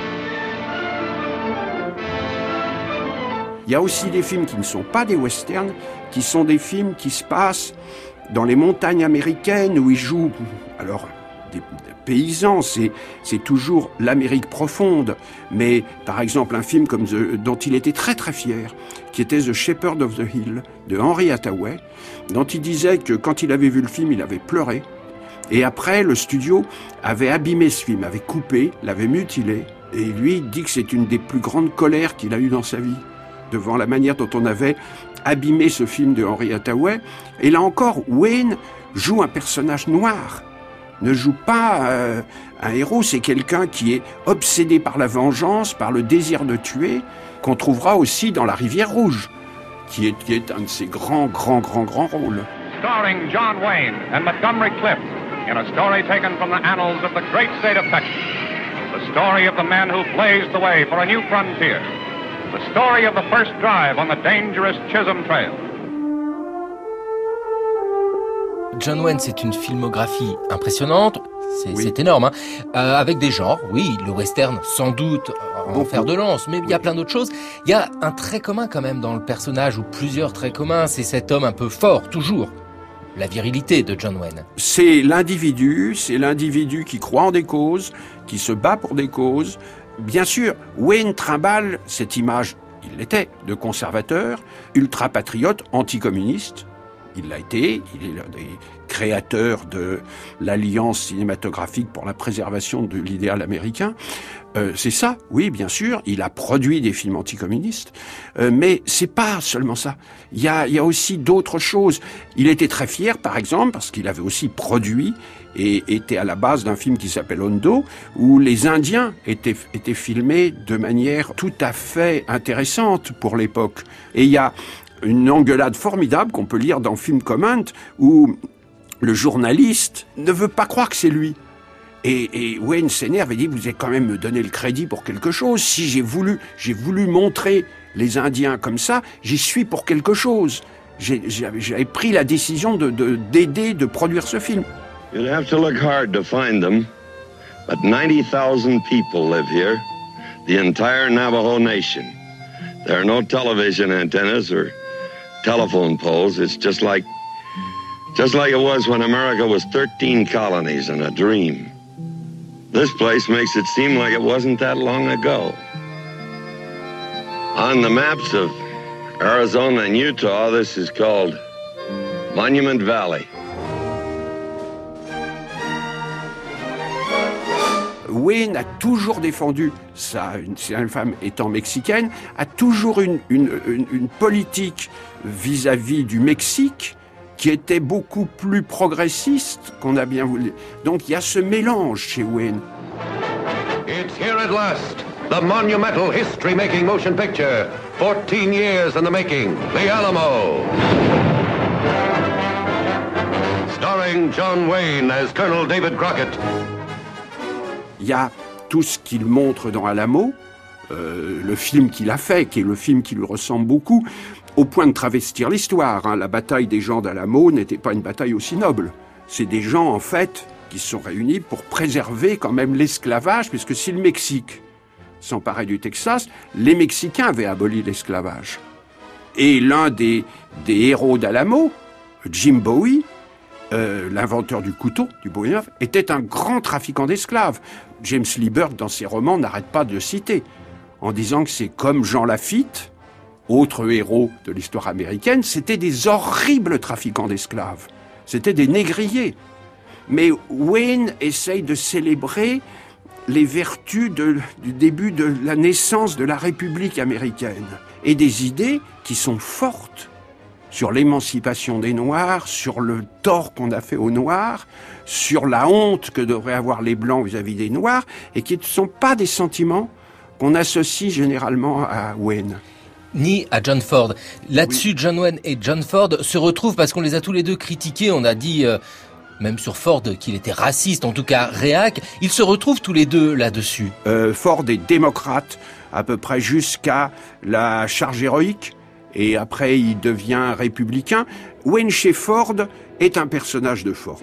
Il y a aussi des films qui ne sont pas des westerns, qui sont des films qui se passent dans les montagnes américaines où ils jouent, alors, des paysans, c'est toujours l'Amérique profonde, mais par exemple un film comme dont il était très très fier, qui était The Shepherd of the Hill, de Henry Hathaway, dont il disait que quand il avait vu le film, il avait pleuré, et après le studio avait abîmé ce film, avait coupé, l'avait mutilé, et lui dit que c'est une des plus grandes colères qu'il a eues dans sa vie, devant la manière dont on avait abîmé ce film de Henry Hathaway. Et là encore, Wayne joue un personnage noir, ne joue pas un héros, c'est quelqu'un qui est obsédé par la vengeance, par le désir de tuer, qu'on trouvera aussi dans La Rivière Rouge. qui est un de ses grands rôles. Starring John Wayne and Montgomery Clift in a story taken from the annals of the great state of Texas. The story of the man who blazed the way for a new frontier. The story of the first drive on the dangerous Chisholm Trail. John Wayne, c'est une filmographie impressionnante, c'est énorme, hein. Avec des genres, oui, le western sans doute en fer de lance, mais il y a plein d'autres choses. Il y a un trait commun quand même dans le personnage, ou plusieurs traits communs, c'est cet homme un peu fort, toujours. La virilité de John Wayne. C'est l'individu qui croit en des causes, qui se bat pour des causes. Bien sûr, Wayne trimballe cette image, il l'était, de conservateur, ultra-patriote, anticommuniste. Il l'a été, il est l'un des créateurs de l'Alliance cinématographique pour la préservation de l'idéal américain. C'est ça, oui, bien sûr, il a produit des films anticommunistes, mais c'est pas seulement ça. Il y a aussi d'autres choses. Il était très fier, par exemple, parce qu'il avait aussi produit et était à la base d'un film qui s'appelle Hondo, où les Indiens étaient filmés de manière tout à fait intéressante pour l'époque. Et il y a une engueulade formidable qu'on peut lire dans Film Comment, où le journaliste ne veut pas croire que c'est lui. Et Wayne s'énerve et dit, vous avez quand même me donné le crédit pour quelque chose. Si j'ai voulu montrer les Indiens comme ça, j'y suis pour quelque chose. J'avais pris la décision d'aider, de produire ce film. You'd have to look hard to find them, but 90,000 people live here, the entire Navajo Nation. There are no television antennas or telephone poles. It's just like it was when America was 13 colonies and a dream. This place makes it seem like it wasn't that long ago. On the maps of Arizona and Utah, this is called Monument Valley. Wayne a toujours défendu, une femme étant mexicaine, a toujours une politique vis-à-vis du Mexique qui était beaucoup plus progressiste qu'on a bien voulu. Donc il y a ce mélange chez Wayne. It's here at last, the monumental history-making motion picture, 14 years in the making, The Alamo. Starring John Wayne as Colonel David Crockett. Il y a tout ce qu'il montre dans Alamo, le film qu'il a fait, qui est le film qui lui ressemble beaucoup, au point de travestir l'histoire. Hein. La bataille des gens d'Alamo n'était pas une bataille aussi noble. C'est des gens, en fait, qui se sont réunis pour préserver quand même l'esclavage, puisque si le Mexique s'emparait du Texas, les Mexicains avaient aboli l'esclavage. Et l'un des héros d'Alamo, Jim Bowie, l'inventeur du couteau, du Bowie 9, était un grand trafiquant d'esclaves. James Lee Burke, dans ses romans, n'arrête pas de le citer, en disant que c'est comme Jean Lafitte, autre héros de l'histoire américaine, c'était des horribles trafiquants d'esclaves. C'était des négriers. Mais Wayne essaye de célébrer les vertus du début de la naissance de la République américaine et des idées qui sont fortes sur l'émancipation des Noirs, sur le tort qu'on a fait aux Noirs, sur la honte que devraient avoir les Blancs vis-à-vis des Noirs, et qui ne sont pas des sentiments qu'on associe généralement à Wayne. Ni à John Ford. Là-dessus, oui. John Wayne et John Ford se retrouvent parce qu'on les a tous les deux critiqués. On a dit, même sur Ford, qu'il était raciste, en tout cas réac. Ils se retrouvent tous les deux là-dessus. Ford est démocrate, à peu près jusqu'à la charge héroïque. Et après, il devient républicain. Wayne chez Ford est un personnage de Ford.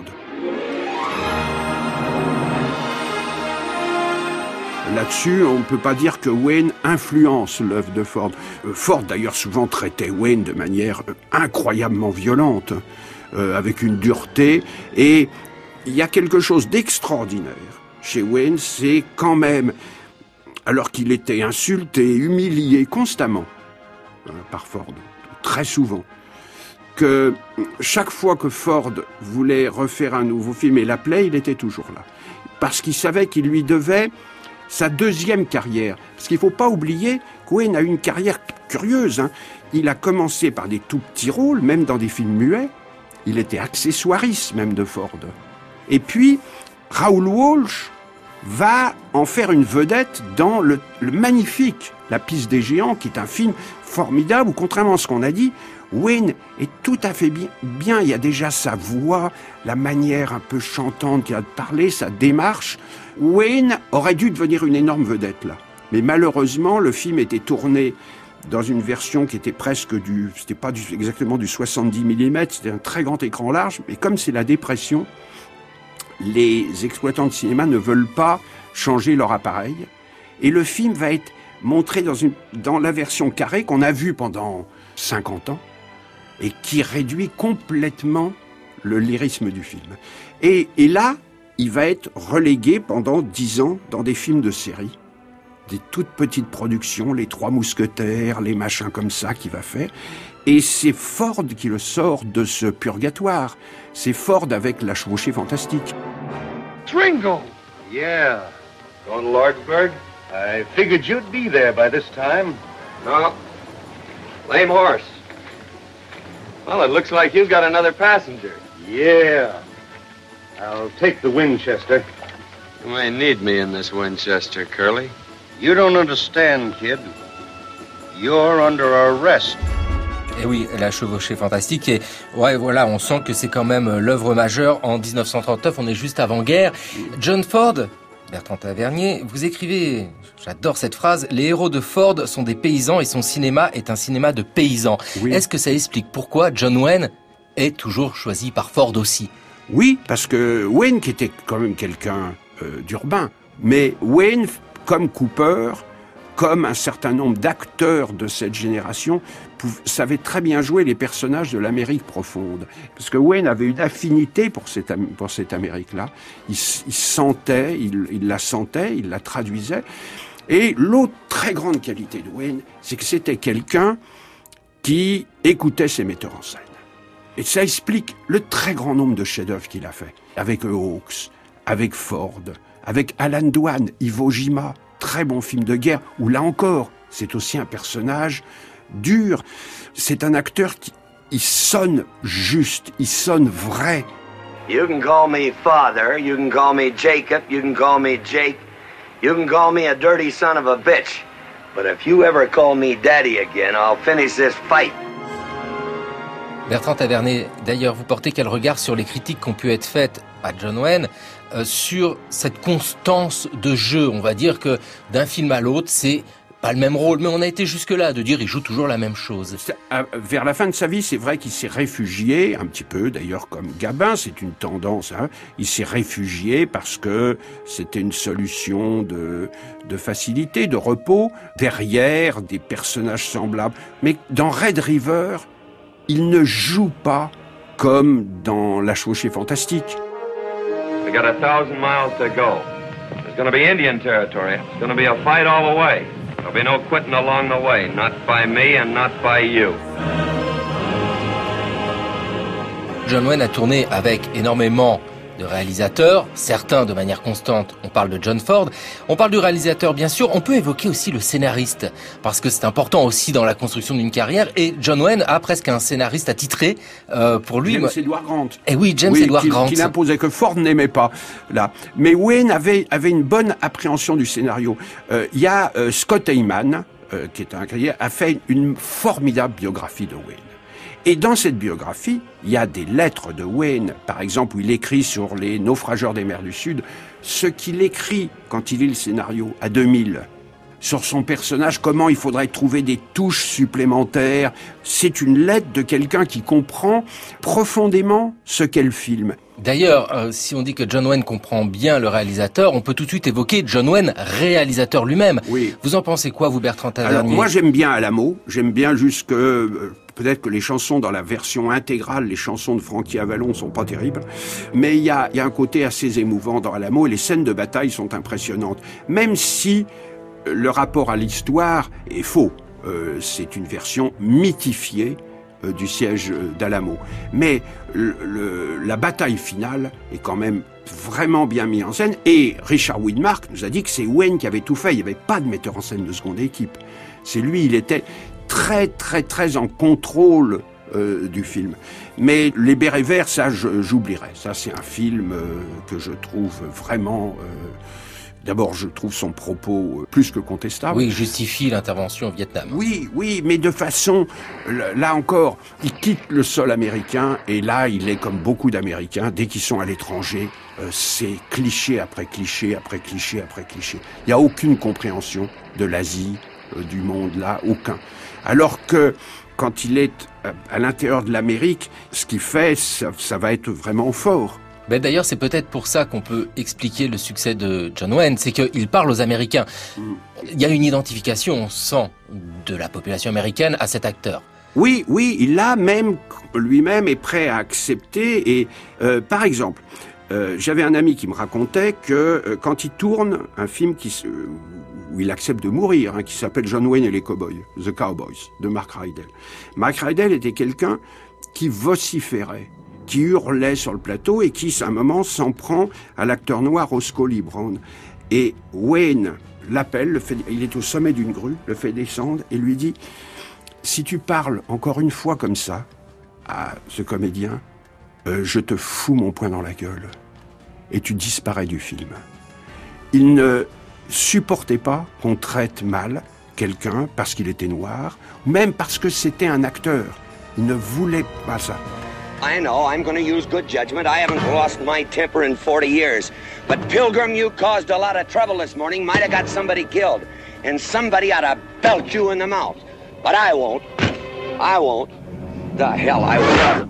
Là-dessus, on ne peut pas dire que Wayne influence l'œuvre de Ford. Ford, d'ailleurs, souvent traitait Wayne de manière incroyablement violente, avec une dureté. Et il y a quelque chose d'extraordinaire chez Wayne, c'est quand même, alors qu'il était insulté, humilié constamment par Ford, très souvent, que chaque fois que Ford voulait refaire un nouveau film et l'appelait, il était toujours là. Parce qu'il savait qu'il lui devait sa deuxième carrière. Parce qu'il ne faut pas oublier que Wayne a eu une carrière curieuse. Hein. Il a commencé par des tout petits rôles, même dans des films muets. Il était accessoiriste même de Ford. Et puis, Raoul Walsh va en faire une vedette dans le magnifique La Piste des Géants, qui est un film formidable, où contrairement à ce qu'on a dit, Wayne est tout à fait bien. Il y a déjà sa voix, la manière un peu chantante qu'il a de parler, sa démarche. Wayne aurait dû devenir une énorme vedette, là. Mais malheureusement, le film était tourné dans une version qui était presque c'était pas exactement du 70 mm, c'était un très grand écran large, mais comme c'est la dépression, les exploitants de cinéma ne veulent pas changer leur appareil. Et le film va être montré dans la version carrée qu'on a vue pendant 50 ans et qui réduit complètement le lyrisme du film. Et là, il va être relégué pendant 10 ans dans des films de série, des toutes petites productions, les Trois Mousquetaires, les machins comme ça qu'il va faire. Et c'est Ford qui le sort de ce purgatoire. C'est Ford avec La Chevauchée Fantastique. Tringle! Yeah. Going to Lordsburg? I figured you'd be there by this time. No. Lame horse. Well, it looks like you've got another passenger. Yeah. I'll take the Winchester. You may need me in this Winchester, Curly. You don't understand, kid. You're under arrest. Et oui, La Chevauchée Fantastique. Et ouais, voilà, on sent que c'est quand même l'œuvre majeure en 1939. On est juste avant-guerre. John Ford, Bertrand Tavernier, vous écrivez, j'adore cette phrase, les héros de Ford sont des paysans et son cinéma est un cinéma de paysans. Oui. Est-ce que ça explique pourquoi John Wayne est toujours choisi par Ford aussi? Oui, parce que Wayne, qui était quand même quelqu'un d'urbain, mais Wayne, comme Cooper, comme un certain nombre d'acteurs de cette génération, savait très bien jouer les personnages de l'Amérique profonde. Parce que Wayne avait une affinité pour cette Amérique-là. Il sentait, il la sentait, il la traduisait. Et l'autre très grande qualité de Wayne, c'est que c'était quelqu'un qui écoutait ses metteurs en scène. Et ça explique le très grand nombre de chefs-d'œuvre qu'il a fait. Avec Hawks, avec Ford, avec Alan Dwan, Iwo Jima, très bon film de guerre, où là encore, c'est aussi un personnage dur. C'est un acteur il sonne juste, il sonne vrai. You can call me father, you can call me Jacob, you can call me Jake, you can call me a dirty son of a bitch. But if you ever call me daddy again, I'll finish this fight. Bertrand Tavernier, d'ailleurs, vous portez quel regard sur les critiques qui ont pu être faites à John Wayne sur cette constance de jeu? On va dire que d'un film à l'autre, c'est pas le même rôle, mais on a été jusque-là de dire il joue toujours la même chose. Vers la fin de sa vie, c'est vrai qu'il s'est réfugié, un petit peu d'ailleurs comme Gabin, c'est une tendance, hein. Il s'est réfugié parce que c'était une solution de facilité, de repos, derrière des personnages semblables. Mais dans Red River, il ne joue pas comme dans La Chevauchée Fantastique. We got 1,000 miles to go. There's going to be Indian territory. It's going to be a fight all the way. There'll be no quitting along the way, not by me and not by you. John Wayne a tourné avec énormément de réalisateurs, certains de manière constante. On parle de John Ford, on parle du réalisateur bien sûr, on peut évoquer aussi le scénariste, parce que c'est important aussi dans la construction d'une carrière, et John Wayne a presque un scénariste attitré pour lui. James Edward Grant. Eh oui, James Edward Grant. Qu'il imposait, que Ford n'aimait pas, là. Mais Wayne avait une bonne appréhension du scénario. Il y a Scott Eyman, qui est un critique, a fait une formidable biographie de Wayne. Et dans cette biographie, il y a des lettres de Wayne, par exemple, où il écrit sur les naufrageurs des mers du Sud, ce qu'il écrit quand il lit le scénario à 2000, sur son personnage, comment il faudrait trouver des touches supplémentaires. C'est une lettre de quelqu'un qui comprend profondément ce qu'est le film. D'ailleurs, si on dit que John Wayne comprend bien le réalisateur, on peut tout de suite évoquer John Wayne, réalisateur lui-même. Oui. Vous en pensez quoi, vous, Bertrand Tavernier? Alors, moi, j'aime bien Alamo. J'aime bien jusque... peut-être que les chansons dans la version intégrale, les chansons de Frankie Avalon sont pas terribles, mais il y a un côté assez émouvant dans Alamo et les scènes de bataille sont impressionnantes. Même si le rapport à l'histoire est faux. C'est une version mythifiée du siège d'Alamo. Mais la bataille finale est quand même vraiment bien mise en scène. Et Richard Widmark nous a dit que c'est Wayne qui avait tout fait. Il n'y avait pas de metteur en scène de seconde équipe. C'est lui, il était très, très, très en contrôle du film. Mais Les Bérets Verts, ça, j'oublierai. Ça, c'est un film que je trouve vraiment D'abord, je trouve son propos plus que contestable. Oui, il justifie l'intervention au Vietnam. Oui, mais de façon, là encore, il quitte le sol américain, et là, il est comme beaucoup d'Américains, dès qu'ils sont à l'étranger, c'est cliché après cliché, après cliché, après cliché. Il n'y a aucune compréhension de l'Asie, du monde là, aucun. Alors que, quand il est à l'intérieur de l'Amérique, ce qu'il fait, ça va être vraiment fort. Ben d'ailleurs, c'est peut-être pour ça qu'on peut expliquer le succès de John Wayne, c'est qu'il parle aux Américains. Il y a une identification, on sent, de la population américaine à cet acteur. Oui, il a même, lui-même est prêt à accepter. Et par exemple, j'avais un ami qui me racontait que quand il tourne un film où il accepte de mourir, qui s'appelle John Wayne et les Cowboys, The Cowboys, de Mark Rydell. Mark Rydell était quelqu'un qui vociférait, qui hurlait sur le plateau et qui, à un moment, s'en prend à l'acteur noir Roscoe Lee Brown. Et Wayne l'appelle, il est au sommet d'une grue, le fait descendre et lui dit « Si tu parles encore une fois comme ça à ce comédien, je te fous mon poing dans la gueule. » Et tu disparais du film. Il ne supportait pas qu'on traite mal quelqu'un parce qu'il était noir, ou même parce que c'était un acteur. Il ne voulait pas ça. I know, I'm going to use good judgment. I haven't lost my temper in 40 years. But Pilgrim, you caused a lot of trouble this morning. Might have got somebody killed. And somebody ought to belt you in the mouth. But I won't. I won't. The hell I won't.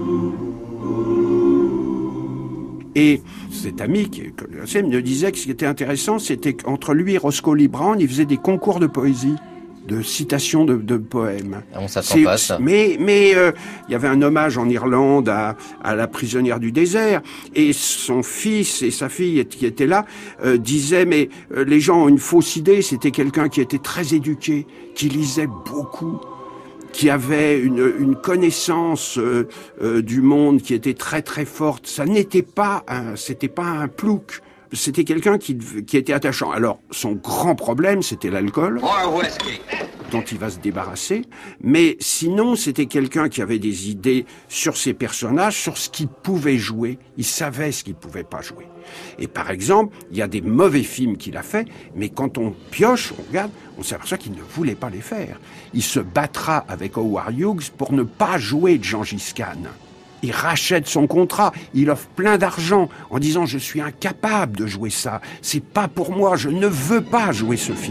Et cet ami qui me disait que ce qui était intéressant, c'était qu'entre lui et Roscoe Lee Brown, il faisait des concours de poésie, de citations de poèmes. On s'attend pas à ça. Mais il y avait un hommage en Irlande à la prisonnière du désert, et son fils et sa fille qui étaient là disaient mais les gens ont une fausse idée, c'était quelqu'un qui était très éduqué, qui lisait beaucoup, qui avait une connaissance du monde qui était très très forte. Ça n'était pas c'était pas un plouc. C'était quelqu'un qui était attachant. Alors, son grand problème, c'était l'alcool, dont il va se débarrasser. Mais sinon, c'était quelqu'un qui avait des idées sur ses personnages, sur ce qu'il pouvait jouer. Il savait ce qu'il pouvait pas jouer. Et par exemple, il y a des mauvais films qu'il a fait, mais quand on pioche, on regarde, on s'aperçoit qu'il ne voulait pas les faire. Il se battra avec Howard Hughes pour ne pas jouer Gengis Khan. Il rachète son contrat, il offre plein d'argent en disant « Je suis incapable de jouer ça, c'est pas pour moi, je ne veux pas jouer ce film. »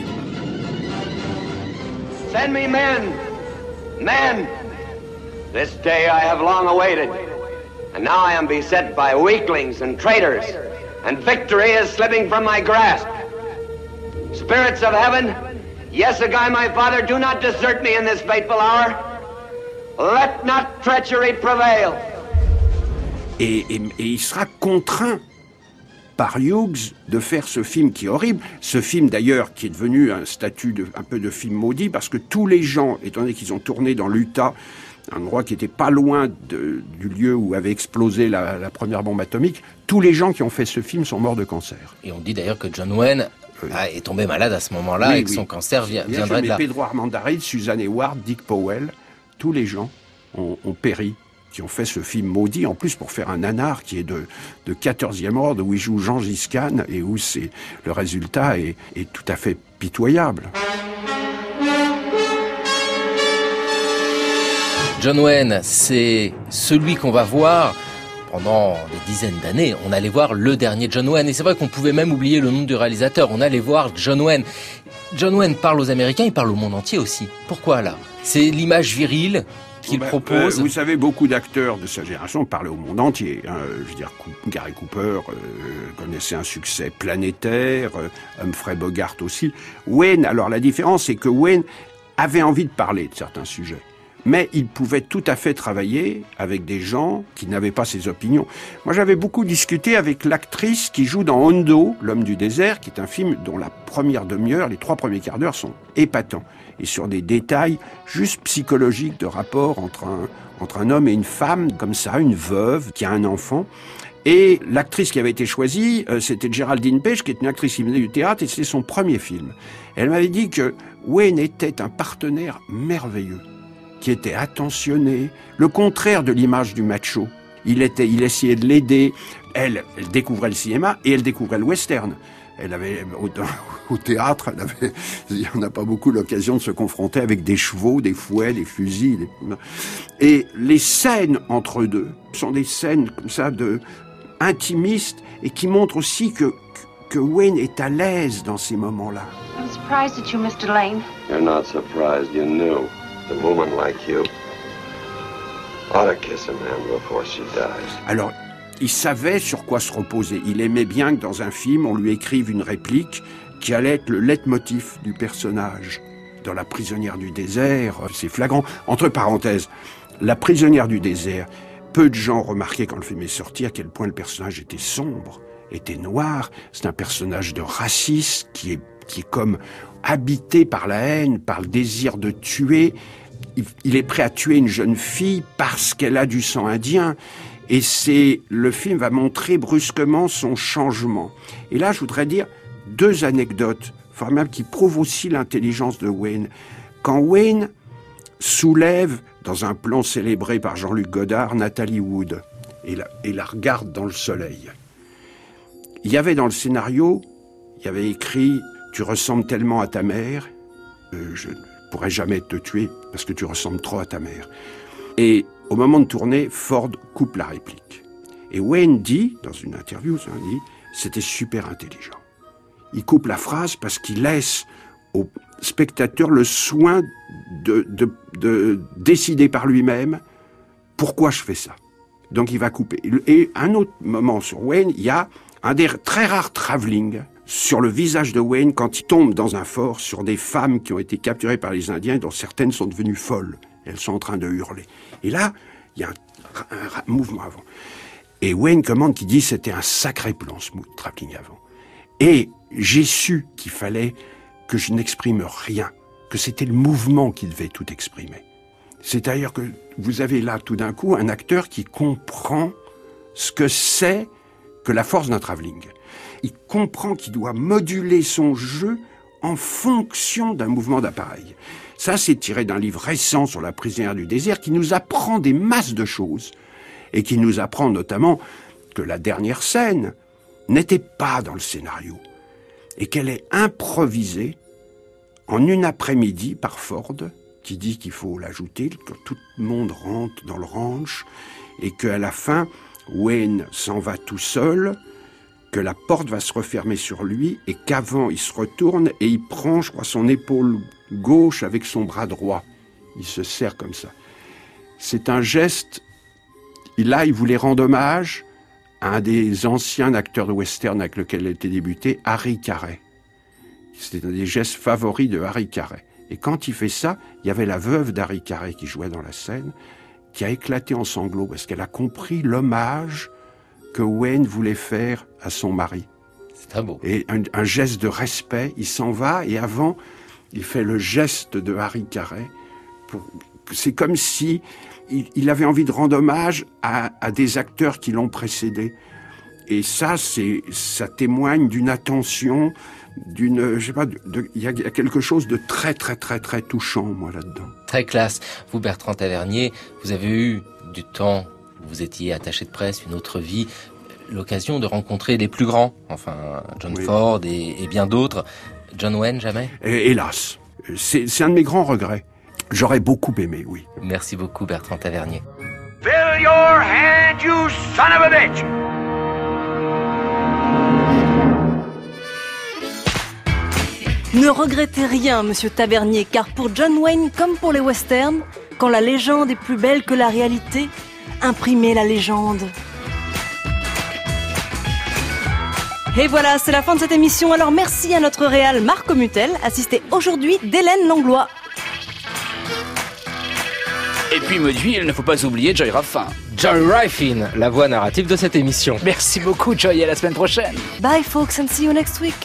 Send me men! Men! This day I have long awaited, and now I am beset by weaklings and traitors, and victory is slipping from my grasp. Spirits of heaven, Yesigai my father, do not desert me in this fateful hour. Let not treachery prevail. Et il sera contraint par Hughes de faire ce film qui est horrible. Ce film d'ailleurs qui est devenu un statut un peu de film maudit parce que tous les gens, étant donné qu'ils ont tourné dans l'Utah, un endroit qui était pas loin du lieu où avait explosé la première bombe atomique, tous les gens qui ont fait ce film sont morts de cancer. Et on dit d'ailleurs que John Wayne est tombé malade à ce moment-là et que son cancer viendrait de là. Pedro Armendáriz, Suzanne Hayward, Dick Powell, tous les gens ont péri, qui ont fait ce film maudit, en plus pour faire un nanar qui est de 14e ordre, où il joue Gengis Khan et où le résultat est tout à fait pitoyable. John Wayne, c'est celui qu'on va voir pendant des dizaines d'années. On allait voir le dernier John Wayne, et c'est vrai qu'on pouvait même oublier le nom du réalisateur. On allait voir John Wayne. John Wayne parle aux Américains, il parle au monde entier aussi. Pourquoi là? C'est l'image virile qu'il propose. Vous savez, beaucoup d'acteurs de sa génération parlaient au monde entier. Je veux dire, Gary Cooper connaissait un succès planétaire, Humphrey Bogart aussi. Wayne, alors la différence, c'est que Wayne avait envie de parler de certains sujets. Mais il pouvait tout à fait travailler avec des gens qui n'avaient pas ses opinions. Moi, j'avais beaucoup discuté avec l'actrice qui joue dans Hondo, l'homme du désert, qui est un film dont la première demi-heure, les 3 premiers quarts d'heure sont épatants. Et sur des détails juste psychologiques de rapport entre un homme et une femme, comme ça, une veuve qui a un enfant. Et l'actrice qui avait été choisie, c'était Geraldine Page, qui est une actrice qui venait du théâtre, et c'était son premier film. Elle m'avait dit que Wayne était un partenaire merveilleux, qui était attentionné, le contraire de l'image du macho. Il essayait de l'aider. Elle découvrait le cinéma et elle découvrait le western. Elle avait, au théâtre, on n'a pas beaucoup l'occasion de se confronter avec des chevaux, des fouets, des fusils. Et les scènes entre deux sont des scènes comme ça intimistes et qui montrent aussi que Wayne est à l'aise dans ces moments-là. I'm surprised at you, Mr. Lane. You're not surprised. You knew. A woman like you ought to kiss a man before she dies. Alors, il savait sur quoi se reposer. Il aimait bien que dans un film, on lui écrive une réplique qui allait être le leitmotiv du personnage. Dans La prisonnière du désert, c'est flagrant. Entre parenthèses, La prisonnière du désert, peu de gens remarquaient quand le film est sorti à quel point le personnage était sombre, était noir. C'est un personnage de raciste qui est comme habité par la haine, par le désir de tuer. Il est prêt à tuer une jeune fille parce qu'elle a du sang indien. Et le film va montrer brusquement son changement. Et là, je voudrais dire 2 anecdotes formidables qui prouvent aussi l'intelligence de Wayne. Quand Wayne soulève, dans un plan célébré par Jean-Luc Godard, Nathalie Wood, et la regarde dans le soleil. Il y avait dans le scénario, il y avait écrit « Tu ressembles tellement à ta mère, je ne pourrais jamais te tuer parce que tu ressembles trop à ta mère. » Et au moment de tourner, Ford coupe la réplique. Et Wayne dit, dans une interview, c'était super intelligent. Il coupe la phrase parce qu'il laisse au spectateur le soin de décider par lui-même pourquoi je fais ça. Donc il va couper. Et un autre moment sur Wayne, il y a un des très rares travelling sur le visage de Wayne quand il tombe dans un fort sur des femmes qui ont été capturées par les Indiens dont certaines sont devenues folles. Elles sont en train de hurler. Et là, il y a un mouvement avant. Et Wayne commande qui dit c'était un sacré plan, ce travelling avant. Et j'ai su qu'il fallait que je n'exprime rien, que c'était le mouvement qui devait tout exprimer. C'est-à-dire que vous avez là tout d'un coup un acteur qui comprend ce que c'est que la force d'un travelling. Il comprend qu'il doit moduler son jeu en fonction d'un mouvement d'appareil. Ça, c'est tiré d'un livre récent sur La prisonnière du désert qui nous apprend des masses de choses et qui nous apprend notamment que la dernière scène n'était pas dans le scénario et qu'elle est improvisée en une après-midi par Ford qui dit qu'il faut l'ajouter, que tout le monde rentre dans le ranch et qu'à la fin, Wayne s'en va tout seul, que la porte va se refermer sur lui et qu'avant, il se retourne et il prend, je crois, son épaule gauche avec son bras droit. Il se serre comme ça. C'est un geste. Là, il voulait rendre hommage à un des anciens acteurs de western avec lequel il était débuté, Harry Carey. C'était un des gestes favoris de Harry Carey. Et quand il fait ça, il y avait la veuve d'Harry Carey qui jouait dans la scène, qui a éclaté en sanglots parce qu'elle a compris l'hommage que Wayne voulait faire à son mari. C'est très beau. Et un geste de respect, il s'en va et avant, il fait le geste de Harry Carey. C'est comme si il avait envie de rendre hommage à des acteurs qui l'ont précédé. Et ça témoigne d'une attention, je sais pas, il y a quelque chose de très, très, très, très touchant, moi, là-dedans. Très classe. Vous, Bertrand Tavernier, vous avez eu du temps, vous étiez attaché de presse, une autre vie, l'occasion de rencontrer les plus grands, enfin, John Ford et bien d'autres. John Wayne, jamais? Hélas. C'est un de mes grands regrets. J'aurais beaucoup aimé, oui. Merci beaucoup, Bertrand Tavernier. Fill your hand, you son of a bitch! Ne regrettez rien, monsieur Tavernier, car pour John Wayne, comme pour les westerns, quand la légende est plus belle que la réalité, imprimez la légende. Et voilà, c'est la fin de cette émission. Alors merci à notre réal Marc Mutel, assisté aujourd'hui d'Hélène Langlois. Et puis Maudit, il ne faut pas oublier Joy Raffin. Joy Raffin, la voix narrative de cette émission. Merci beaucoup Joy, à la semaine prochaine. Bye folks and see you next week.